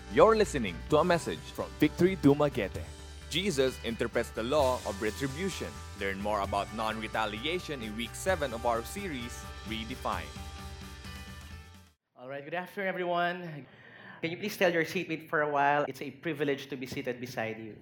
You're listening to a message from Victory Dumaguete. Jesus interprets the law of retribution. Learn more about non-retaliation in week 7 of our series, Redefined. All right, good afternoon, everyone. Can you please tell your seatmate for a while? It's a privilege to be seated beside you.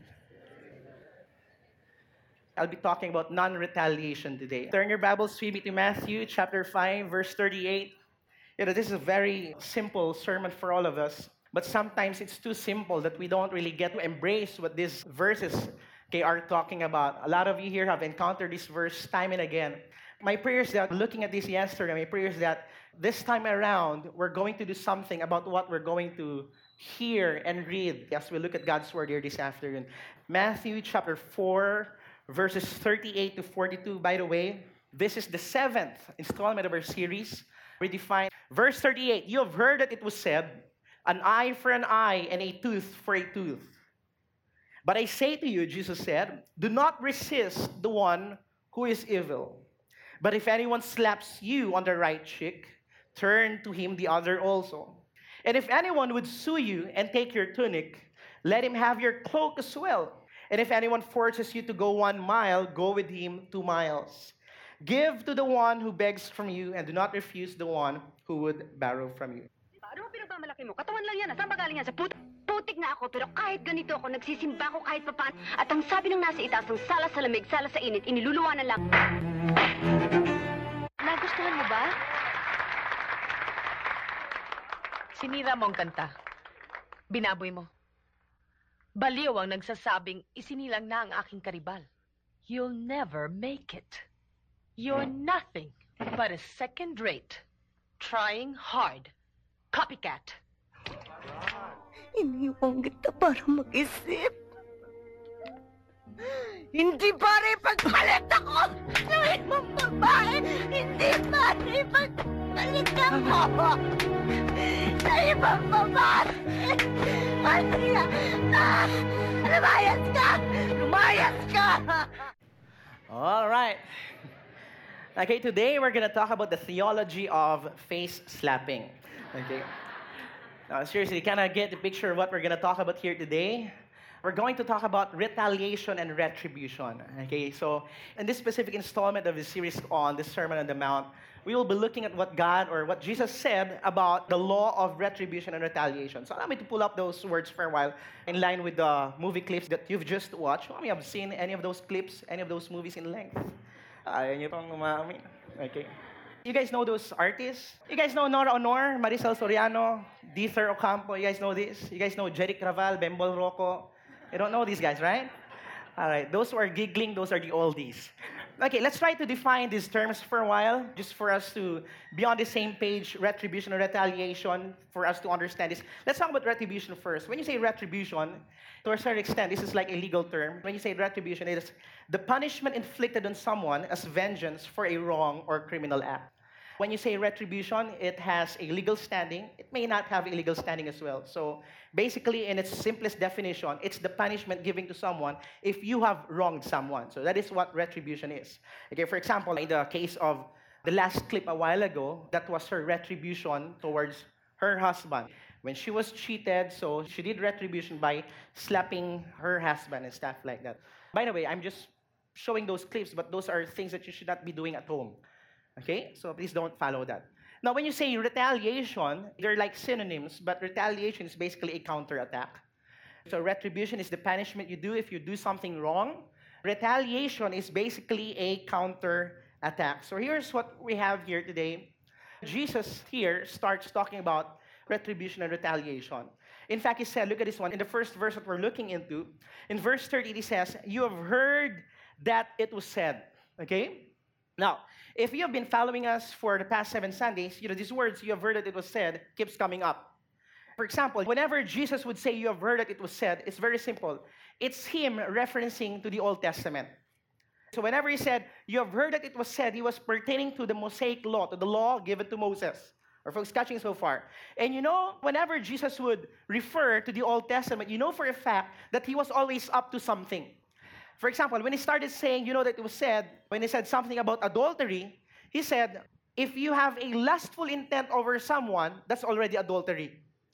I'll be talking about non-retaliation today. Turn your Bibles with me to Matthew chapter 5, verse 38. This is a very simple sermon for all of us, but sometimes it's too simple that we don't really get to embrace what these verses are talking about. A lot of you here have encountered this verse time and again. My prayer is that, looking at this yesterday, my prayer is that this time around, we're going to do something about what we're going to hear and read as we look at God's Word here this afternoon. Matthew chapter 4, verses 38 to 42. By the way, this is the 7th installment of our series, Redefined. Verse 38, you have heard that it was said, an eye for an eye and a tooth for a tooth. But I say to you, Jesus said, do not resist the one who is evil. But if anyone slaps you on the right cheek, turn to him the other also. And if anyone would sue you and take your tunic, let him have your cloak as well. And if anyone forces you to go 1 mile, go with him 2 miles. Give to the one who begs from you, and do not refuse the one who would borrow from you. Ano ba pinagmamalaki mo? Katawan lang yan. Saan ba galing yan? Sa putik na ako, pero kahit ganito ako, nagsisimba ako kahit papaan. At ang sabi ng nasa itaas, ang sala sa lamig, sala sa init, iniluluwanan lang. Nagustuhan mo ba? Sinira mo ang kanta. Binaboy mo. Baliw ang nagsasabing isinilang na ang aking karibal. You'll never make it. You're nothing but a second-rate, trying hard, copycat. Iniwan kita para mag-isip. Hindi pare pagpalit ako ng ibang babae. Hindi pare pagpalit ako sa ibang babae. Andrea, lumayas ka! Lumayas ka! All right. Okay, today we're going to talk about the theology of face slapping. Okay. Now, seriously, kind of get the picture of what we're going to talk about here today. We're going to talk about retaliation and retribution. Okay, so in this specific installment of the series on the Sermon on the Mount, we will be looking at what God or what Jesus said about the law of retribution and retaliation. So allow me to pull up those words for a while in line with the movie clips that you've just watched. How many have seen any of those clips, any of those movies in length? Ayaw niyo pang umami. Okay. You guys know those artists? You guys know Nora Honor, Maricel Soriano, Dieter Ocampo? You guys know this? You guys know Jeric Raval, Bembol Rocco? You don't know these guys, right? All right. Those who are giggling, those are the oldies. Okay, let's try to define these terms for a while, just for us to be on the same page, retribution or retaliation, for us to understand this. Let's talk about retribution first. When you say retribution, to a certain extent, this is like a legal term. When you say retribution, it is the punishment inflicted on someone as vengeance for a wrong or criminal act. When you say retribution, it has a legal standing. It may not have a legal standing as well. So basically, in its simplest definition, it's the punishment given to someone if you have wronged someone. So that is what retribution is. Okay, for example, in the case of the last clip a while ago, that was her retribution towards her husband. When she was cheated, so she did retribution by slapping her husband and stuff like that. By the way, I'm just showing those clips, but those are things that you should not be doing at home. Okay? So please don't follow that. Now, when you say retaliation, they're like synonyms, but retaliation is basically a counterattack. So retribution is the punishment you do if you do something wrong. Retaliation is basically a counterattack. So here's what we have here today. Jesus here starts talking about retribution and retaliation. In fact, he said, look at this one. In the first verse that we're looking into, in verse 30, he says, you have heard that it was said. Okay? Now, if you have been following us for the past 7 Sundays, these words, you have heard that it was said, keeps coming up. For example, whenever Jesus would say, you have heard that it was said, it's very simple. It's him referencing to the Old Testament. So whenever he said, you have heard that it was said, he was pertaining to the Mosaic law, to the law given to Moses. Or folks catching so far. And whenever Jesus would refer to the Old Testament, for a fact that he was always up to something. For example, when he started saying, that it was said, when he said something about adultery, he said, if you have a lustful intent over someone, that's already adultery.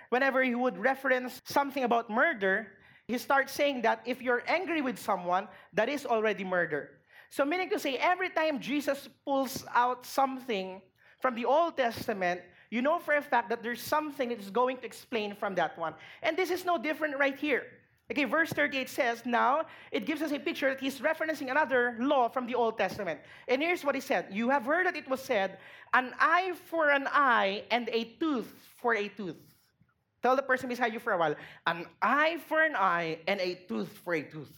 whenever he would reference something about murder, he starts saying that if you're angry with someone, that is already murder. So meaning to say, every time Jesus pulls out something from the Old Testament, you know for a fact that there's something that is going to explain from that one. And this is no different right here. Okay, verse 38 says, now, it gives us a picture that he's referencing another law from the Old Testament. And here's what he said. You have heard that it was said, an eye for an eye and a tooth for a tooth. Tell the person beside you for a while, an eye for an eye and a tooth for a tooth.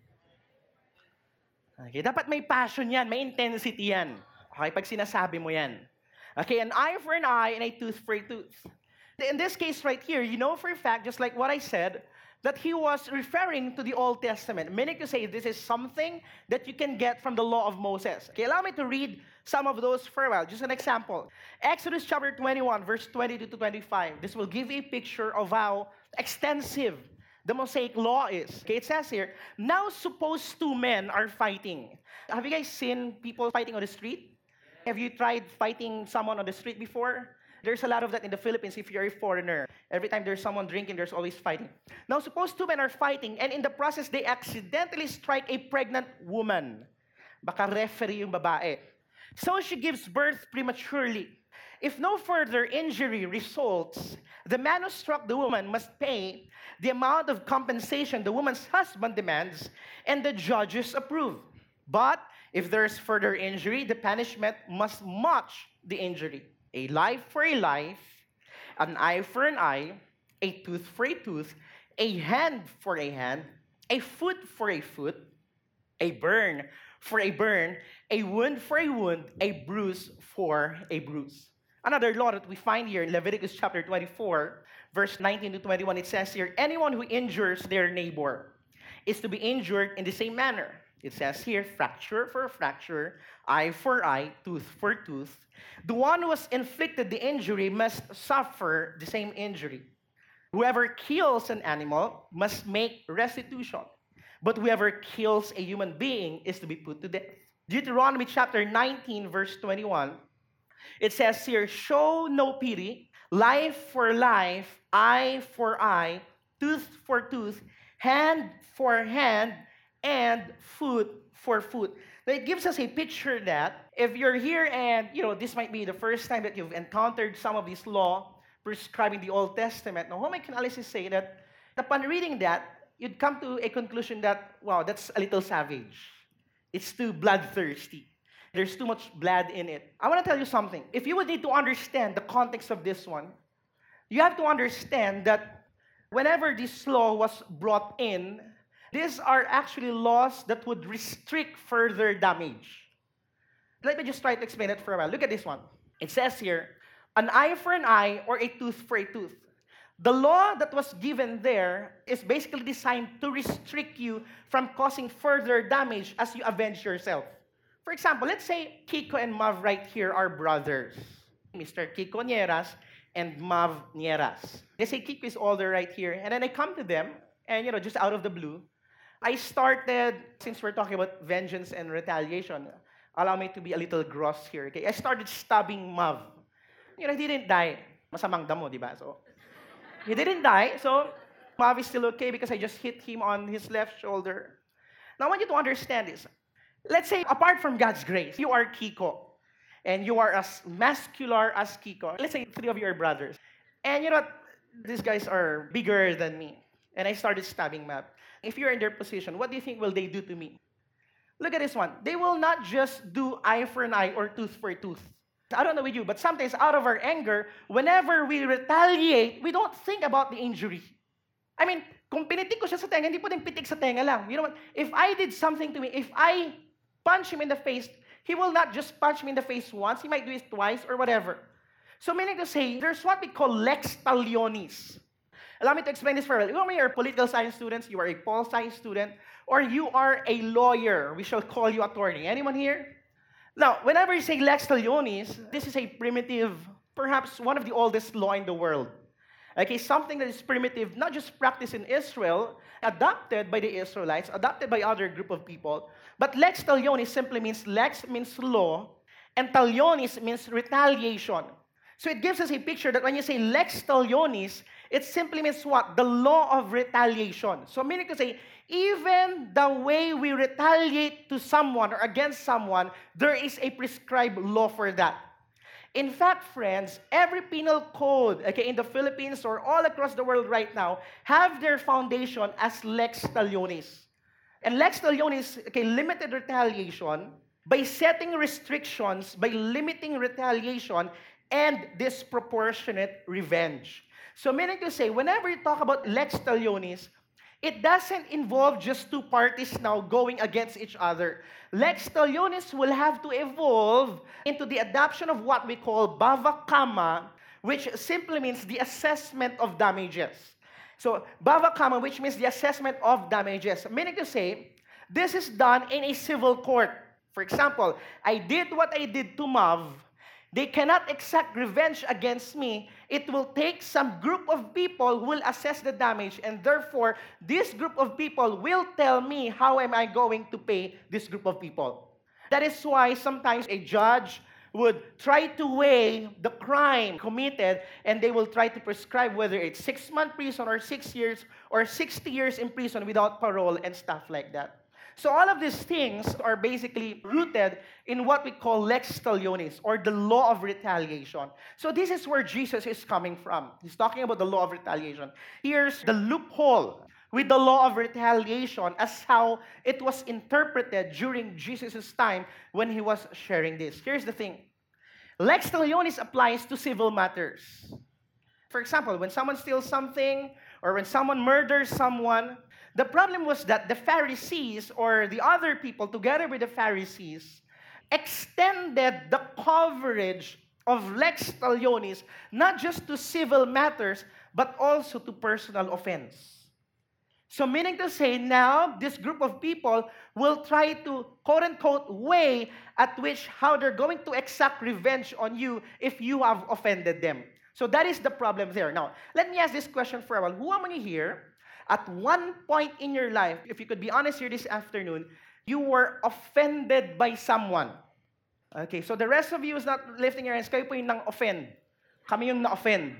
Okay, dapat may passion yan, may intensity yan. Okay, pag sinasabi mo yan. Okay, an eye for an eye and a tooth for a tooth. In this case right here, you know for a fact, just like what I said, that he was referring to the Old Testament, meaning to say this is something that you can get from the law of Moses. Okay, allow me to read some of those for a while. Just an example. Exodus chapter 21, verse 22 to 25. This will give a picture of how extensive the Mosaic law is. Okay, it says here, now suppose two men are fighting. Have you guys seen people fighting on the street? Have you tried fighting someone on the street before? There's a lot of that in the Philippines if you're a foreigner. Every time there's someone drinking, there's always fighting. Now, suppose two men are fighting, and in the process, they accidentally strike a pregnant woman. Baka referee yung babae. So she gives birth prematurely. If no further injury results, the man who struck the woman must pay the amount of compensation the woman's husband demands, and the judges approve. But if there's further injury, the punishment must match the injury. A life for a life, an eye for an eye, a tooth for a tooth, a hand for a hand, a foot for a foot, a burn for a burn, a wound for a wound, a bruise for a bruise. Another law that we find here in Leviticus chapter 24, verse 19 to 21, it says here, anyone who injures their neighbor is to be injured in the same manner. It says here, fracture for fracture, eye for eye, tooth for tooth. The one who has inflicted the injury must suffer the same injury. Whoever kills an animal must make restitution. But whoever kills a human being is to be put to death. Deuteronomy chapter 19, verse 21, it says here, show no pity, life for life, eye for eye, tooth for tooth, hand for hand, and foot for foot. Now, it gives us a picture that if you're here and, this might be the first time that you've encountered some of this law prescribing the Old Testament. Now, home analysis say that upon reading that, you'd come to a conclusion that, wow, that's a little savage. It's too bloodthirsty. There's too much blood in it. I want to tell you something. If you would need to understand the context of this one, you have to understand that whenever this law was brought in, these are actually laws that would restrict further damage. Let me just try to explain it for a while. Look at this one. It says here, an eye for an eye or a tooth for a tooth. The law that was given there is basically designed to restrict you from causing further damage as you avenge yourself. For example, let's say Kiko and Mav right here are brothers. Mr. Kiko Nieras and Mav Nieras. They say Kiko is older right here. And then I come to them, and just out of the blue, I started, since we're talking about vengeance and retaliation, allow me to be a little gross here, okay? I started stabbing Mav. He didn't die. Masamang damo, di ba? So, he didn't die, so Mav is still okay because I just hit him on his left shoulder. Now, I want you to understand this. Let's say, apart from God's grace, you are Kiko, and you are as muscular as Kiko. Let's say 3 of your brothers. And these guys are bigger than me. And I started stabbing Mav. If you're in their position, what do you think will they do to me? Look at this one. They will not just do eye for an eye or tooth for a tooth. I don't know with you, but sometimes out of our anger, whenever we retaliate, we don't think about the injury. I mean, kung pinitik ko siya sa tenga, hindi po din pitik sa tenga lang. You know what? If I did something to me, if I punch him in the face, he will not just punch me in the face once. He might do it twice or whatever. So meaning to say, there's what we call lex talionis. Allow me to explain this for a while. You are political science students, you are a pol science student, or you are a lawyer. We shall call you attorney. Anyone here? Now, whenever you say lex talionis, this is a primitive, perhaps one of the oldest law in the world. Okay, something that is primitive, not just practiced in Israel, adopted by the Israelites, adopted by other group of people. But lex talionis simply means lex means law, and talionis means retaliation. So it gives us a picture that when you say lex talionis, It simply means what? The law of retaliation. So meaning to say, even the way we retaliate to someone or against someone, there is a prescribed law for that. In fact, friends, every penal code, okay, in the Philippines or all across the world right now, have their foundation as lex talionis. And lex talionis, okay, limited retaliation by setting restrictions, by limiting retaliation, and disproportionate revenge. So meaning to say, whenever you talk about lex talionis, it doesn't involve just two parties now going against each other. Lex talionis will have to evolve into the adoption of what we call bava kama, which simply means the assessment of damages. So bava kama, which means the assessment of damages, meaning to say, this is done in a civil court. For example, I did what I did to Mav. They cannot exact revenge against me. It will take some group of people who will assess the damage, and therefore, this group of people will tell me how am I going to pay this group of people. That is why sometimes a judge would try to weigh the crime committed, and they will try to prescribe whether it's 6-month prison or 6 years or 60 years in prison without parole and stuff like that. So all of these things are basically rooted in what we call lex talionis, or the law of retaliation. So this is where Jesus is coming from. He's talking about the law of retaliation. Here's the loophole with the law of retaliation as how it was interpreted during Jesus' time when he was sharing this. Here's the thing. Lex talionis applies to civil matters. For example, when someone steals something or when someone murders someone, the problem was that the Pharisees or the other people together with the Pharisees extended the coverage of lex talionis not just to civil matters but also to personal offense. So meaning to say, now this group of people will try to quote-unquote weigh at which how they're going to exact revenge on you if you have offended them. So that is the problem there. Now, let me ask this question for a while. Who among you here, at one point in your life, if you could be honest here this afternoon, you were offended by someone? Okay, so the rest of you is not lifting your hands. Kayo po yung nang-offend. Kami yung na-offend.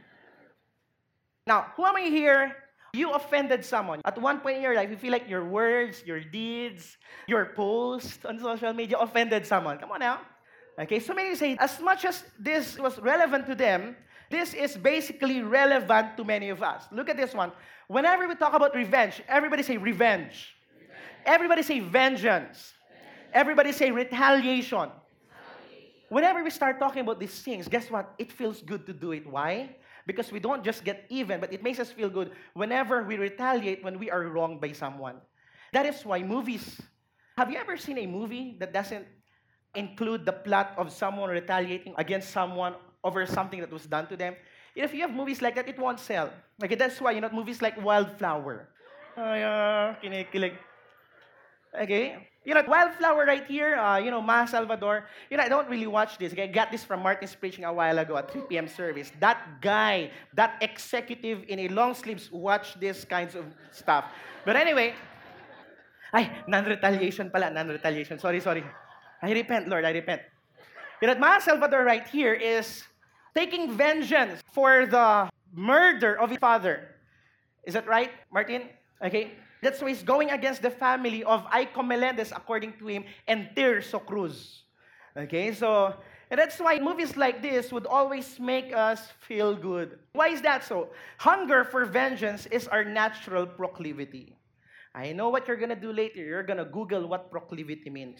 Now, who among you here, you offended someone? At one point in your life, you feel like your words, your deeds, your posts on social media offended someone. Come on now. Okay, so many say, as much as this was relevant to them, this is basically relevant to many of us. Look at this one. Whenever we talk about revenge, everybody say revenge. Everybody say vengeance. Everybody say retaliation. Whenever we start talking about these things, guess what? It feels good to do it. Why? Because we don't just get even, but it makes us feel good whenever we retaliate when we are wronged by someone. That is why movies. Have you ever seen a movie that doesn't include the plot of someone retaliating against someone over something that was done to them? If you have movies like that, it won't sell. Okay, that's why, movies like Wildflower. Kinikilig. Okay? Wildflower right here, Ma Salvador. I don't really watch this. Okay? I got this from Martin's preaching a while ago at 3 p.m. service. That guy, that executive in a long sleeves watch this kinds of stuff. But anyway, non-retaliation pala, non-retaliation. Sorry. I repent, Lord, I repent. Ma Salvador right here is taking vengeance for the murder of his father. Is that right, Martin? Okay. That's why he's going against the family of Aiko Melendez, according to him, and Tirso Cruz. Okay, so and that's why movies like this would always make us feel good. Why is that so? Hunger for vengeance is our natural proclivity. I know what you're going to do later. You're going to Google what proclivity means.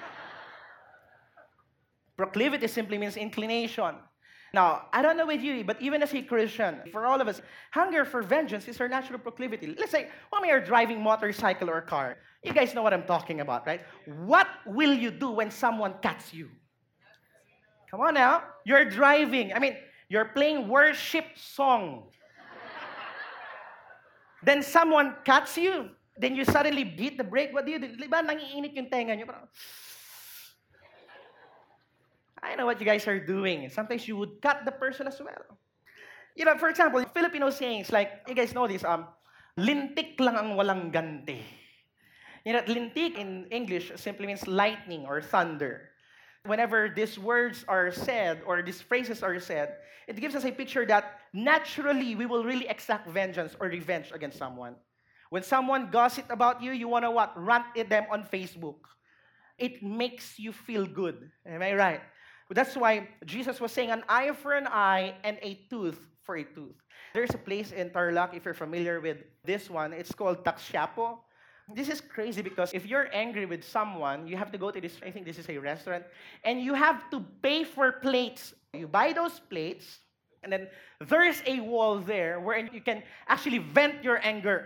Proclivity simply means inclination. Now, I don't know with you, but even as a Christian, for all of us, hunger for vengeance is our natural proclivity. Let's say, when we are driving motorcycle or car, you guys know what I'm talking about, right? What will you do when someone cuts you? Come on now. You're driving. You're playing worship song. Then someone cuts you. Then you suddenly beat the brake. What do you do? Diba, nangiinit yung tenga nyo. I know what you guys are doing. Sometimes you would cut the person as well. For example, Filipino sayings like, you guys know this, lintik lang ang walang ganti. Lintik in English simply means lightning or thunder. whenever these words are said or these phrases are said, it gives us a picture that naturally we will really exact vengeance or revenge against someone. When someone gossip about you, you want to what? Rant at them on Facebook. It makes you feel good. Am I right? That's why Jesus was saying an eye for an eye and a tooth for a tooth. There's a place in Tarlac, if you're familiar with this one, it's called Taxiapo. This is crazy because if you're angry with someone, you have to go to this, I think this is a restaurant, and you have to pay for plates. You buy those plates, and then there's a wall there where you can actually vent your anger.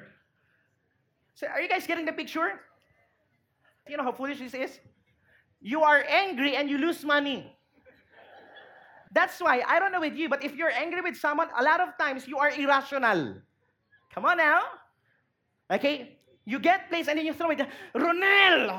So are you guys getting the picture? You know how foolish this is? You are angry and you lose money. That's why, I don't know with you, but if you're angry with someone, a lot of times you are irrational. Come on now. Okay? You get plates and then you throw it. Ronel!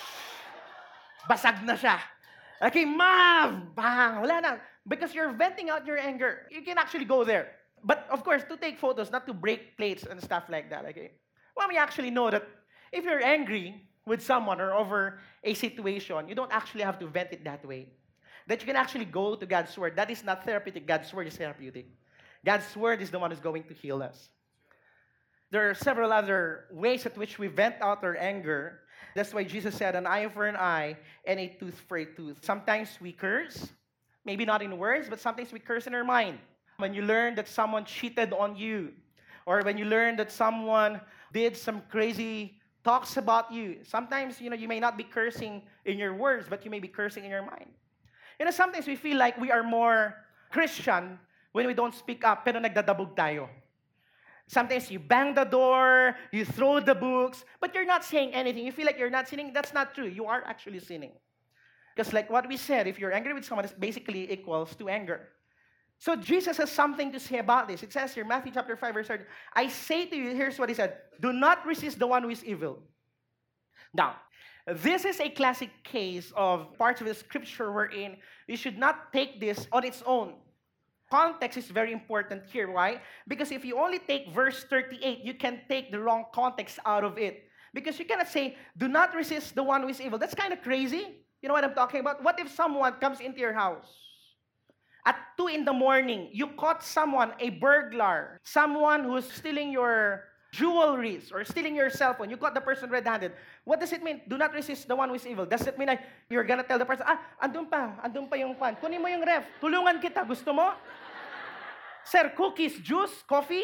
Basag na siya. Okay, Mav! Bang! Wala na. Because you're venting out your anger. You can actually go there. But of course, to take photos, not to break plates and stuff like that. Okay? Well, we actually know that if you're angry with someone or over a situation, you don't actually have to vent it that way. That you can actually go to God's Word. That is not therapeutic. God's Word is therapeutic. God's Word is the one who's going to heal us. There are several other ways at which we vent out our anger. That's why Jesus said, an eye for an eye and a tooth for a tooth. Sometimes we curse, maybe not in words, but sometimes we curse in our mind. When you learn that someone cheated on you, or when you learn that someone did some crazy talks about you, sometimes, you may not be cursing in your words, but you may be cursing in your mind. Sometimes we feel like we are more Christian when we don't speak up, pero nagdadabog tayo. Sometimes you bang the door, you throw the books, but you're not saying anything. You feel like you're not sinning. That's not true. You are actually sinning. Because like what we said, if you're angry with someone, it basically equals to anger. So Jesus has something to say about this. It says here, Matthew chapter 5, verse 30, I say to you, here's what he said, do not resist the one who is evil. Now, this is a classic case of parts of the scripture wherein you should not take this on its own. Context is very important here. Why? Because if you only take verse 38, you can take the wrong context out of it. Because you cannot say, do not resist the one who is evil. That's kind of crazy. You know what I'm talking about? What if someone comes into your house at 2 in the morning, you caught someone, a burglar, someone who's stealing your jewelries or stealing your cell phone, you caught the person red-handed. What does it mean? Do not resist the one who is evil. Does it mean like you're gonna tell the person, andun pa yung kwan. Kunin mo yung ref. Tulungan kita. Gusto mo? Sir, cookies, juice, coffee?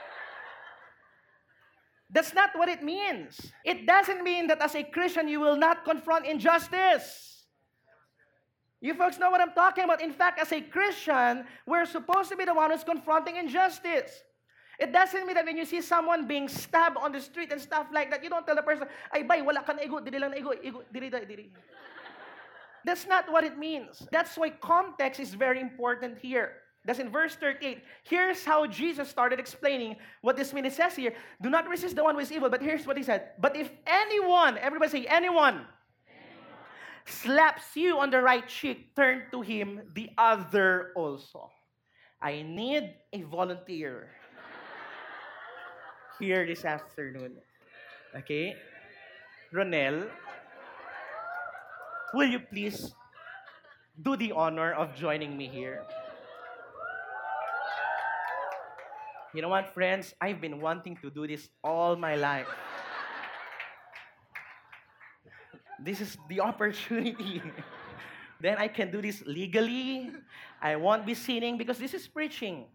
That's not what it means. It doesn't mean that as a Christian, you will not confront injustice. You folks know what I'm talking about. In fact, as a Christian, we're supposed to be the one who's confronting injustice. It doesn't mean that when you see someone being stabbed on the street and stuff like that, you don't tell the person, ay bay, wala ka na igo, dili lang na igo, diri. That's not what it means. That's why context is very important here. That's in verse 38. Here's how Jesus started explaining what this means. It says here, do not resist the one who is evil. But here's what he said. But if anyone, everybody say anyone, slaps you on the right cheek, turn to him the other also. I need a volunteer here this afternoon. Okay? Ronel, will you please do the honor of joining me here? You know what, friends? I've been wanting to do this all my life. This is the opportunity. Then I can do this legally. I won't be sinning because this is preaching.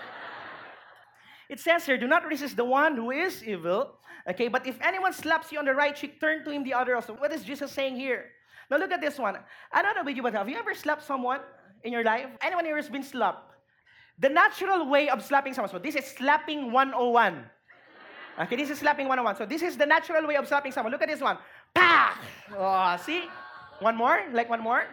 It says here, do not resist the one who is evil. Okay, but if anyone slaps you on the right cheek, turn to him the other also. What is Jesus saying here? Now look at this one. I don't know about you, but have you ever slapped someone in your life? Anyone here has been slapped? The natural way of slapping someone. So this is slapping 101. Okay, this is slapping 101. So this is the natural way of slapping someone. Look at this one. Pah! Oh, see? One more? Like one more?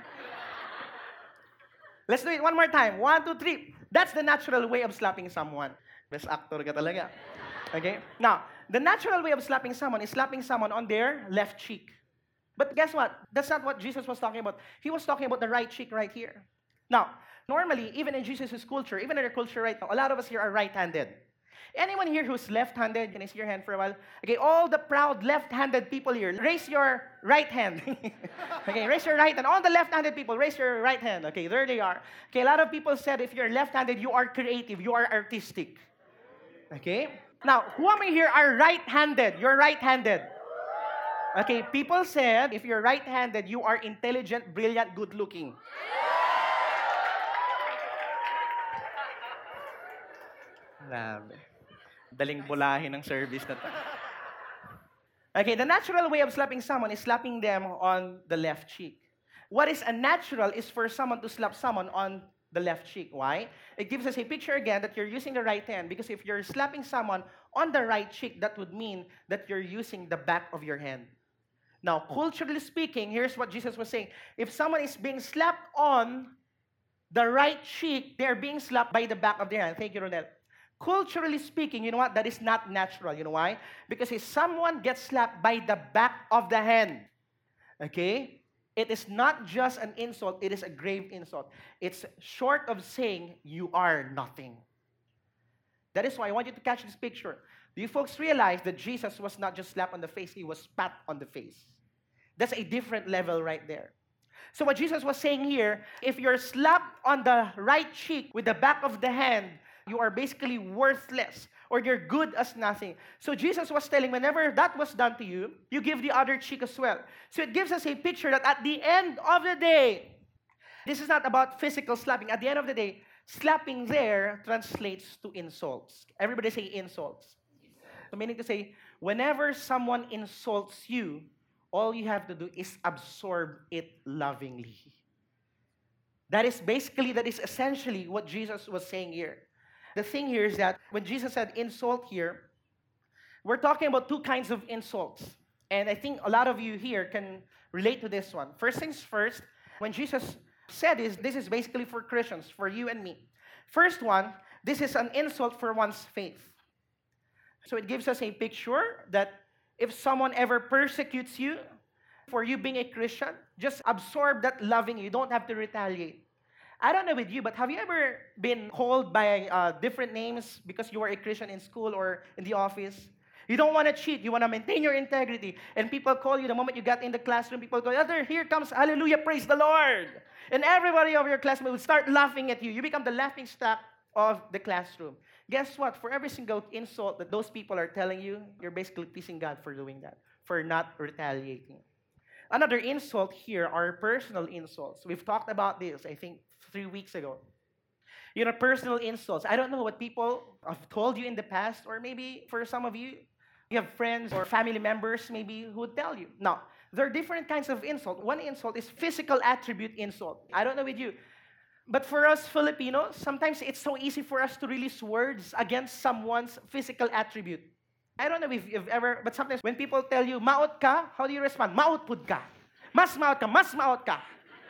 Let's do it one more time. 1, 2, 3. That's the natural way of slapping someone. Best actor ka talaga. Okay? Now, the natural way of slapping someone is slapping someone on their left cheek. But guess what? That's not what Jesus was talking about. He was talking about the right cheek right here. Now, normally, even in Jesus' culture, even in our culture right now, a lot of us here are right-handed. Anyone here who's left-handed? Can I see your hand for a while? Okay, all the proud left-handed people here, raise your right hand. Okay, raise your right hand. All the left-handed people, raise your right hand. Okay, there they are. Okay, a lot of people said if you're left-handed, you are creative, you are artistic. Okay? Now, who among here are right-handed? You're right-handed. Okay, people said if you're right-handed, you are intelligent, brilliant, good-looking. Grabe. Daling bulahin ng service na to. Okay, the natural way of slapping someone is slapping them on the left cheek. What is unnatural is for someone to slap someone on the left cheek. Why? It gives us a picture again that you're using the right hand, because if you're slapping someone on the right cheek, that would mean that you're using the back of your hand. Now, culturally speaking, here's what Jesus was saying. If someone is being slapped on the right cheek, they're being slapped by the back of their hand. Thank you, Ronel. Culturally speaking, you know what? That is not natural. You know why? Because if someone gets slapped by the back of the hand, okay, it is not just an insult, it is a grave insult. It's short of saying, you are nothing. That is why I want you to catch this picture. Do you folks realize that Jesus was not just slapped on the face, he was spat on the face? That's a different level right there. So what Jesus was saying here, if you're slapped on the right cheek with the back of the hand, you are basically worthless, or you're good as nothing. So Jesus was telling, whenever that was done to you, you give the other cheek as well. So it gives us a picture that at the end of the day, this is not about physical slapping. At the end of the day, slapping there translates to insults. Everybody say insults. So meaning to say, whenever someone insults you, all you have to do is absorb it lovingly. That is essentially what Jesus was saying here. The thing here is that when Jesus said insult here, we're talking about two kinds of insults. And I think a lot of you here can relate to this one. First things first, when Jesus said this is basically for Christians, for you and me. First one, this is an insult for one's faith. So it gives us a picture that if someone ever persecutes you for you being a Christian, just absorb that lovingly. You don't have to retaliate. I don't know with you, but have you ever been called by different names because you were a Christian in school or in the office? You don't want to cheat. You want to maintain your integrity. And people call you the moment you got in the classroom. People go, here comes, hallelujah, praise the Lord. And everybody of your classmates will start laughing at you. You become the laughing stock of the classroom. Guess what? For every single insult that those people are telling you, you're basically pleasing God for doing that, for not retaliating. Another insult here are personal insults. We've talked about this, I think, 3 weeks ago. You know, personal insults. I don't know what people have told you in the past, or maybe for some of you, you have friends or family members maybe who would tell you. Now, there are different kinds of insult. One insult is physical attribute insult. I don't know with you, but for us Filipinos, sometimes it's so easy for us to release words against someone's physical attribute. I don't know if you've ever, but sometimes when people tell you, maot ka, how do you respond? Maot pud ka. Mas maot ka, mas maot ka.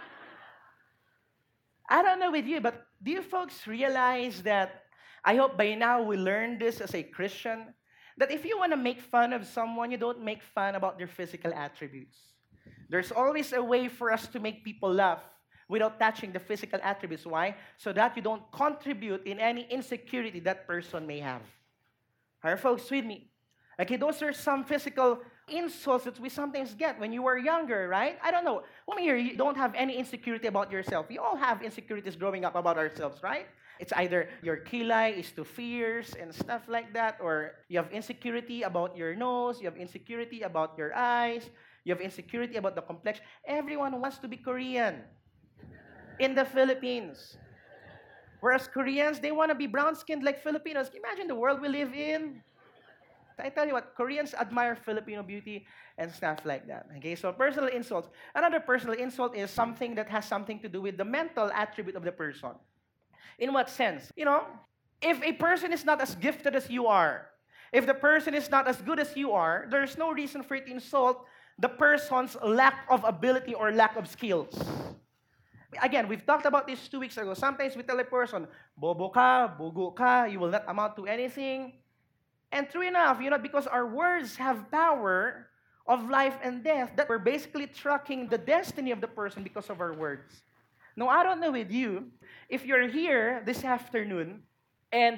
I don't know with you, but do you folks realize that, I hope by now we learned this as a Christian, that if you want to make fun of someone, you don't make fun about their physical attributes. There's always a way for us to make people laugh without touching the physical attributes. Why? So that you don't contribute in any insecurity that person may have. Are folks with me? Okay, those are some physical insults that we sometimes get when you were younger, right? I don't know. Who here, you don't have any insecurity about yourself? We all have insecurities growing up about ourselves, right? It's either your kilay is too fierce and stuff like that, or you have insecurity about your nose, you have insecurity about your eyes, you have insecurity about the complexion. Everyone wants to be Korean in the Philippines. Whereas Koreans, they want to be brown-skinned like Filipinos. Imagine the world we live in. I tell you what, Koreans admire Filipino beauty and stuff like that. Okay, so personal insults. Another personal insult is something that has something to do with the mental attribute of the person. In what sense? You know, if a person is not as gifted as you are, if the person is not as good as you are, there's no reason for you to insult the person's lack of ability or lack of skills. Again, we've talked about this 2 weeks ago. Sometimes we tell a person, bobo ka, bugo ka, you will not amount to anything. And true enough, you know, because our words have power of life and death, that we're basically tracking the destiny of the person because of our words. Now, I don't know with you, if you're here this afternoon and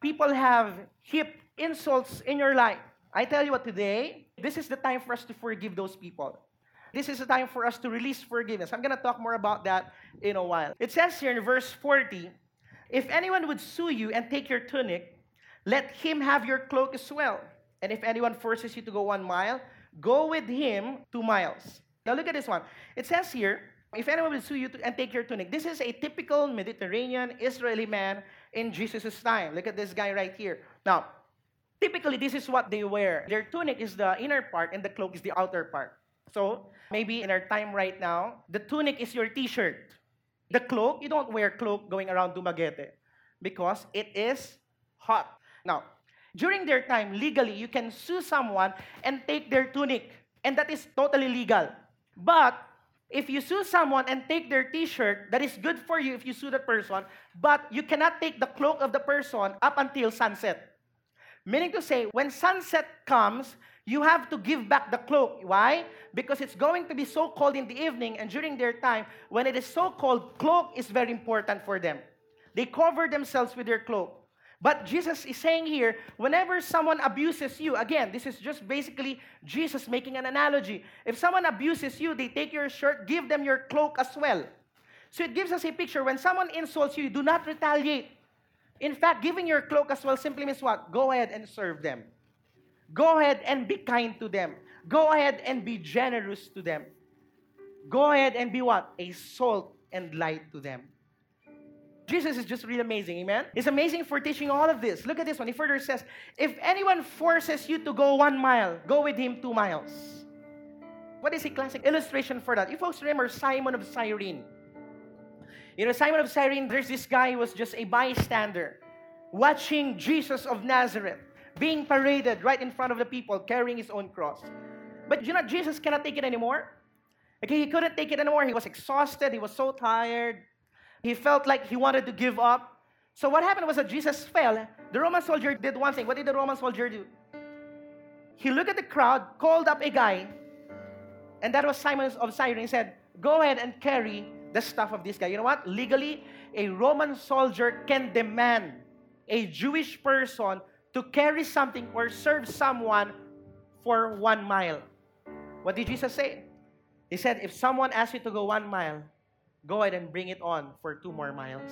people have heaped insults in your life, I tell you what, today, this is the time for us to forgive those people. This is the time for us to release forgiveness. I'm going to talk more about that in a while. It says here in verse 40, if anyone would sue you and take your tunic, let him have your cloak as well. And if anyone forces you to go 1 mile, go with him 2 miles. Now look at this one. It says here, if anyone will sue you and take your tunic. This is a typical Mediterranean Israeli man in Jesus' time. Look at this guy right here. Now, typically this is what they wear. Their tunic is the inner part and the cloak is the outer part. So, maybe in our time right now, the tunic is your t-shirt. The cloak, you don't wear cloak going around Dumaguete because it is hot. Now, during their time, legally, you can sue someone and take their tunic. And that is totally legal. But, if you sue someone and take their t-shirt, that is good for you if you sue that person, but you cannot take the cloak of the person up until sunset. Meaning to say, when sunset comes, you have to give back the cloak. Why? Because it's going to be so cold in the evening, and during their time, when it is so cold, cloak is very important for them. They cover themselves with their cloak. But Jesus is saying here, whenever someone abuses you, again, this is just basically Jesus making an analogy. If someone abuses you, they take your shirt, give them your cloak as well. So it gives us a picture. When someone insults you, do not retaliate. In fact, giving your cloak as well simply means what? Go ahead and serve them. Go ahead and be kind to them. Go ahead and be generous to them. Go ahead and be what? A salt and light to them. Jesus is just really amazing, amen? He's amazing for teaching all of this. Look at this one. He further says, if anyone forces you to go 1 mile, go with him 2 miles. What is a classic illustration for that? You folks remember Simon of Cyrene. You know, Simon of Cyrene, there's this guy who was just a bystander, watching Jesus of Nazareth being paraded right in front of the people, carrying his own cross. But you know, Jesus cannot take it anymore. Okay, he couldn't take it anymore. He was exhausted. He was so tired. He felt like he wanted to give up. So what happened was that Jesus fell. The Roman soldier did one thing. What did the Roman soldier do? He looked at the crowd, called up a guy, and that was Simon of Cyrene. He said, go ahead and carry the stuff of this guy. You know what? Legally, a Roman soldier can demand a Jewish person to carry something or serve someone for 1 mile. What did Jesus say? He said, if someone asks you to go 1 mile, go ahead and bring it on for 2 more miles.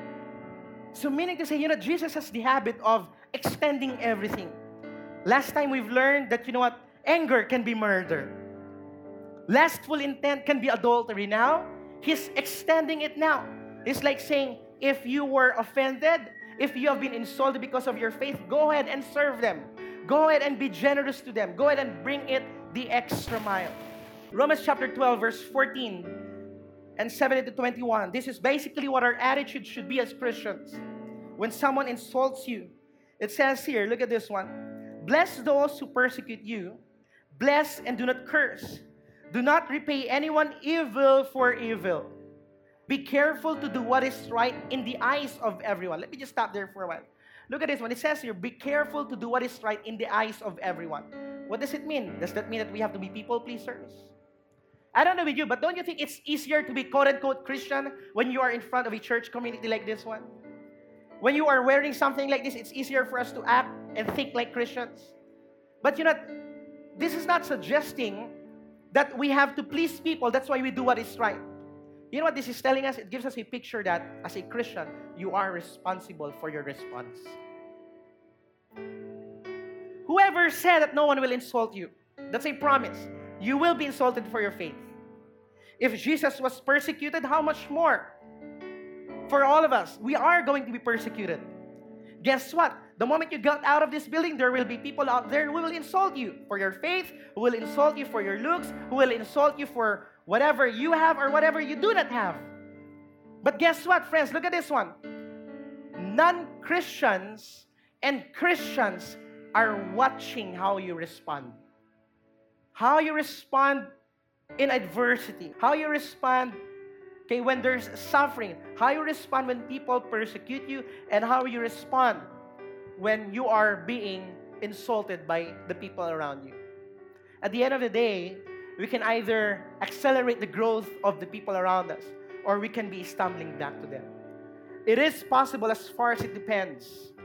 So meaning to say, you know, Jesus has the habit of extending everything. Last time we've learned that, you know what, anger can be murder. Lustful intent can be adultery. Now, he's extending it now. It's like saying, if you were offended, if you have been insulted because of your faith, go ahead and serve them. Go ahead and be generous to them. Go ahead and bring it the extra mile. Romans chapter 12, verse 14 and 17 to 21. This is basically what our attitude should be as Christians. When someone insults you, it says here, look at this one. Bless those who persecute you. Bless and do not curse. Do not repay anyone evil for evil. Be careful to do what is right in the eyes of everyone. Let me just stop there for a while. Look at this one. It says here, be careful to do what is right in the eyes of everyone. What does it mean? Does that mean that we have to be people pleasers? I don't know with you, but don't you think it's easier to be quote-unquote Christian when you are in front of a church community like this one? When you are wearing something like this, it's easier for us to act and think like Christians. But you know, this is not suggesting that we have to please people. That's why we do what is right. You know what this is telling us? It gives us a picture that as a Christian, you are responsible for your response. Whoever said that no one will insult you, that's a promise. You will be insulted for your faith. If Jesus was persecuted, how much more? For all of us, we are going to be persecuted. Guess what? The moment you got out of this building, there will be people out there who will insult you for your faith, who will insult you for your looks, who will insult you for whatever you have or whatever you do not have. But guess what, friends? Look at this one. Non-Christians and Christians are watching how you respond. How you respond in adversity. How you respond when there's suffering. How you respond when people persecute you. And how you respond when you are being insulted by the people around you. At the end of the day, we can either accelerate the growth of the people around us, or we can be stumbling back to them. It is possible as far as it depends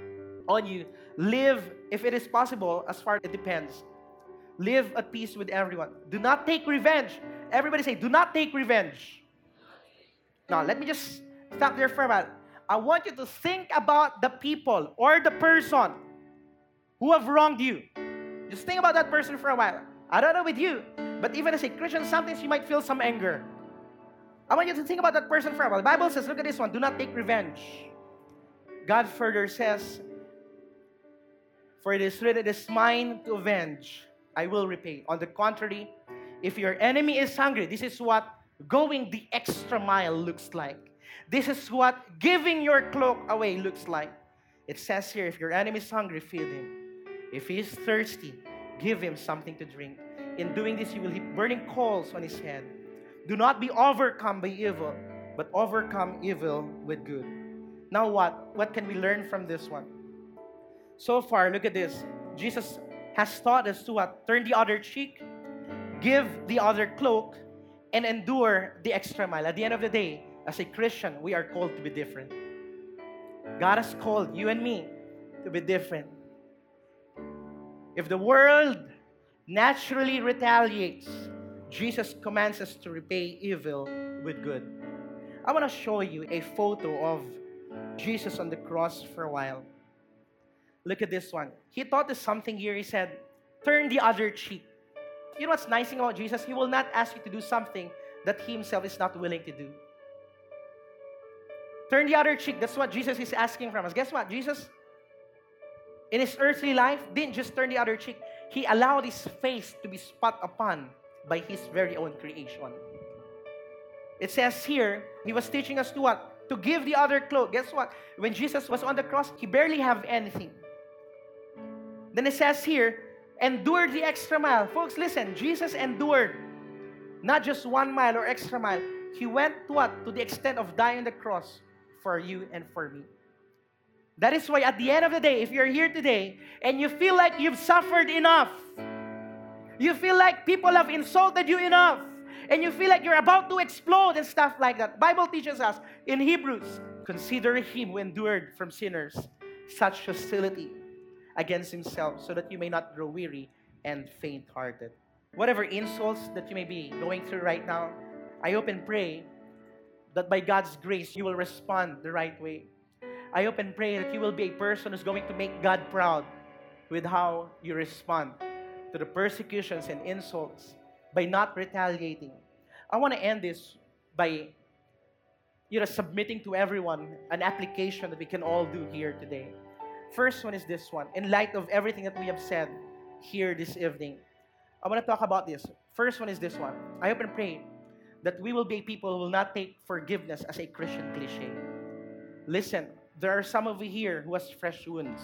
on you. Live, if it is possible, as far as it depends. Live at peace with everyone. Do not take revenge. Everybody say, do not take revenge. Now, let me just stop there for a while. I want you to think about the people or the person who have wronged you. Just think about that person for a while. I don't know with you, but even as a Christian, sometimes you might feel some anger. I want you to think about that person for a while. The Bible says, look at this one, do not take revenge. God further says, for it is written, it is mine to avenge. I will repay. On the contrary, if your enemy is hungry, this is what going the extra mile looks like. This is what giving your cloak away looks like. It says here, if your enemy is hungry, feed him. If he is thirsty, give him something to drink. In doing this, you will heap burning coals on his head. Do not be overcome by evil, but overcome evil with good. Now what? What can we learn from this one? So far, look at this. Jesus has taught us to what? Turn the other cheek, give the other cloak, and endure the extra mile. At the end of the day, as a Christian, we are called to be different. God has called you and me to be different. If the world naturally retaliates, Jesus commands us to repay evil with good. I want to show you a photo of Jesus on the cross for a while. Look at this one. He taught us something here. He said, turn the other cheek. You know what's nice about Jesus? He will not ask you to do something that He Himself is not willing to do. Turn the other cheek. That's what Jesus is asking from us. Guess what? Jesus, in His earthly life, didn't just turn the other cheek. He allowed His face to be spat upon by His very own creation. It says here, He was teaching us to what? To give the other cloak. Guess what? When Jesus was on the cross, He barely had anything. Then it says here, endured the extra mile. Folks, listen, Jesus endured not just 1 mile or extra mile. He went to what? To the extent of dying on the cross for you and for me. That is why at the end of the day, if you're here today and you feel like you've suffered enough, you feel like people have insulted you enough, and you feel like you're about to explode and stuff like that, Bible teaches us in Hebrews, consider Him who endured from sinners such hostility against Himself, so that you may not grow weary and faint-hearted. Whatever insults that you may be going through right now, I hope and pray that by God's grace, you will respond the right way. I hope and pray that you will be a person who's going to make God proud with how you respond to the persecutions and insults by not retaliating. I want to end this by submitting to everyone an application that we can all do here today. First one is this one. In light of everything that we have said here this evening, I want to talk about this. First one is this one. I hope and pray that we will be people who will not take forgiveness as a Christian cliche. Listen, there are some of you here who has fresh wounds.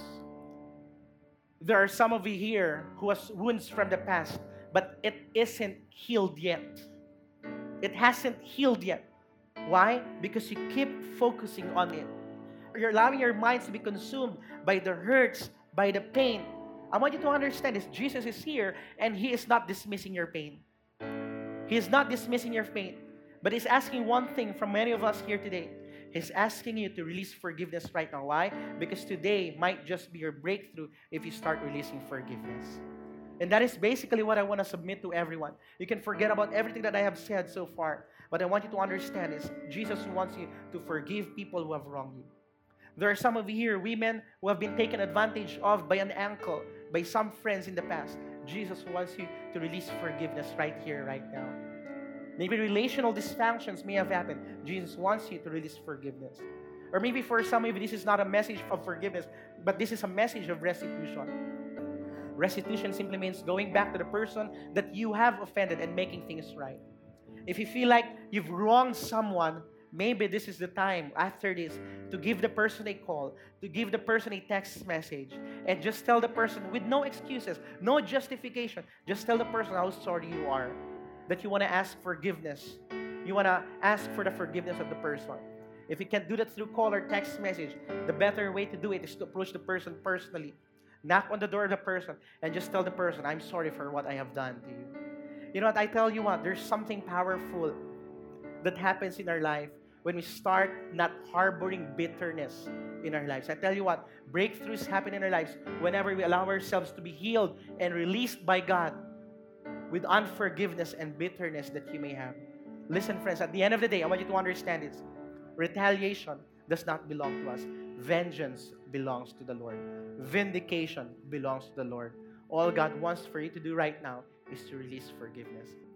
There are some of you here who has wounds from the past, but it isn't healed yet. It hasn't healed yet. Why? Because you keep focusing on it. You're allowing your minds to be consumed by the hurts, by the pain. I want you to understand this. Jesus is here and He is not dismissing your pain. He is not dismissing your pain. But He's asking one thing from many of us here today. He's asking you to release forgiveness right now. Why? Because today might just be your breakthrough if you start releasing forgiveness. And that is basically what I want to submit to everyone. You can forget about everything that I have said so far. But I want you to understand is Jesus wants you to forgive people who have wronged you. There are some of you here, women, who have been taken advantage of by an uncle, by some friends in the past. Jesus wants you to release forgiveness right here, right now. Maybe relational dysfunctions may have happened. Jesus wants you to release forgiveness. Or maybe for some of you, this is not a message of forgiveness, but this is a message of restitution. Restitution simply means going back to the person that you have offended and making things right. If you feel like you've wronged someone, maybe this is the time after this to give the person a call, to give the person a text message, and just tell the person with no excuses, no justification, just tell the person how sorry you are, that you want to ask forgiveness. You want to ask for the forgiveness of the person. If you can't do that through call or text message, the better way to do it is to approach the person personally. Knock on the door of the person and just tell the person, I'm sorry for what I have done to you. You know what? I tell you what, there's something powerful that happens in our life when we start not harboring bitterness in our lives. I tell you what, breakthroughs happen in our lives whenever we allow ourselves to be healed and released by God with unforgiveness and bitterness that you may have. Listen, friends, at the end of the day, I want you to understand this. Retaliation does not belong to us. Vengeance belongs to the Lord. Vindication belongs to the Lord. All God wants for you to do right now is to release forgiveness.